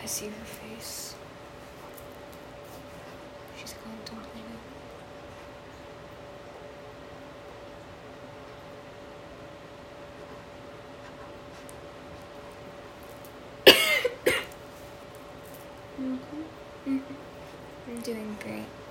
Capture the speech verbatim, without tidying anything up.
see her face. She's contemplating. You okay? Mm-hmm. I'm doing great.